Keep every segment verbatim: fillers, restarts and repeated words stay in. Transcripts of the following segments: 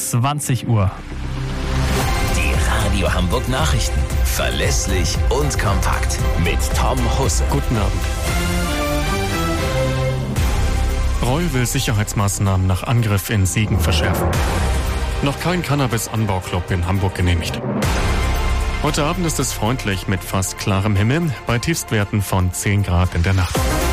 zwanzig Uhr. Die Radio Hamburg Nachrichten. Verlässlich und kompakt. Mit Tom Husse. Guten Abend. Reul will Sicherheitsmaßnahmen nach Angriff in Siegen verschärfen. Noch kein Cannabis-Anbauclub in Hamburg genehmigt. Heute Abend ist es freundlich mit fast klarem Himmel bei Tiefstwerten von zehn Grad in der Nacht.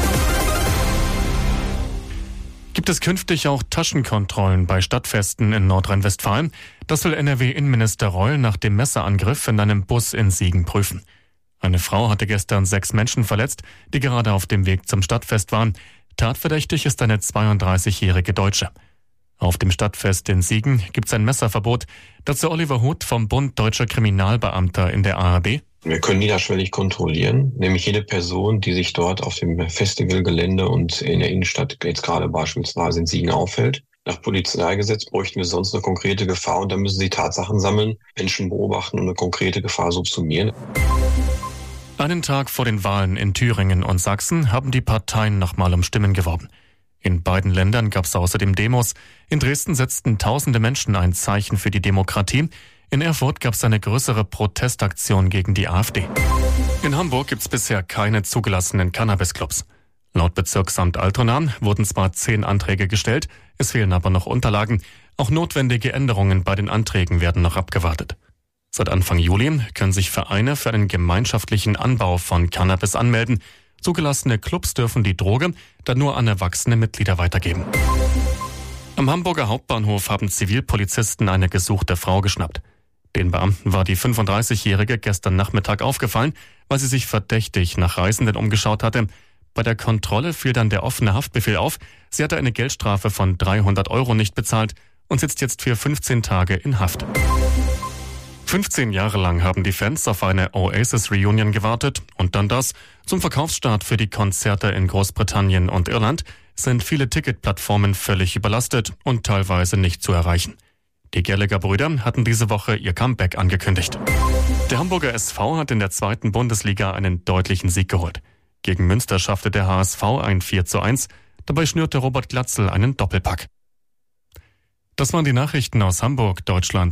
Gibt es künftig auch Taschenkontrollen bei Stadtfesten in Nordrhein-Westfalen? Das will N R W-Innenminister Reul nach dem Messerangriff in einem Bus in Siegen prüfen. Eine Frau hatte gestern sechs Menschen verletzt, die gerade auf dem Weg zum Stadtfest waren. Tatverdächtig ist eine zweiunddreißigjährige Deutsche. Auf dem Stadtfest in Siegen gibt es ein Messerverbot. Dazu Oliver Huth vom Bund Deutscher Kriminalbeamter in der A R D. Wir können niederschwellig kontrollieren, nämlich jede Person, die sich dort auf dem Festivalgelände und in der Innenstadt, jetzt gerade beispielsweise in Siegen, aufhält. Nach Polizeigesetz bräuchten wir sonst eine konkrete Gefahr und dann müssen sie Tatsachen sammeln, Menschen beobachten und eine konkrete Gefahr subsumieren. Einen Tag vor den Wahlen in Thüringen und Sachsen haben die Parteien nochmal um Stimmen geworben. In beiden Ländern gab es außerdem Demos. In Dresden setzten tausende Menschen ein Zeichen für die Demokratie. In Erfurt gab es eine größere Protestaktion gegen die AfD. In Hamburg gibt es bisher keine zugelassenen Cannabis-Clubs. Laut Bezirksamt Altona wurden zwar zehn Anträge gestellt, es fehlen aber noch Unterlagen. Auch notwendige Änderungen bei den Anträgen werden noch abgewartet. Seit Anfang Juli können sich Vereine für einen gemeinschaftlichen Anbau von Cannabis anmelden. Zugelassene Clubs dürfen die Droge dann nur an erwachsene Mitglieder weitergeben. Am Hamburger Hauptbahnhof haben Zivilpolizisten eine gesuchte Frau geschnappt. Den Beamten war die fünfunddreißigjährige gestern Nachmittag aufgefallen, weil sie sich verdächtig nach Reisenden umgeschaut hatte. Bei der Kontrolle fiel dann der offene Haftbefehl auf. Sie hatte eine Geldstrafe von dreihundert Euro nicht bezahlt und sitzt jetzt für fünfzehn Tage in Haft. fünfzehn Jahre lang haben die Fans auf eine Oasis-Reunion gewartet und dann das. Zum Verkaufsstart für die Konzerte in Großbritannien und Irland sind viele Ticketplattformen völlig überlastet und teilweise nicht zu erreichen. Die Gallagher-Brüder hatten diese Woche ihr Comeback angekündigt. Der Hamburger S V hat in der zweiten Bundesliga einen deutlichen Sieg geholt. Gegen Münster schaffte der H S V ein vier zu eins. Dabei schnürte Robert Glatzel einen Doppelpack. Das waren die Nachrichten aus Hamburg, Deutschland.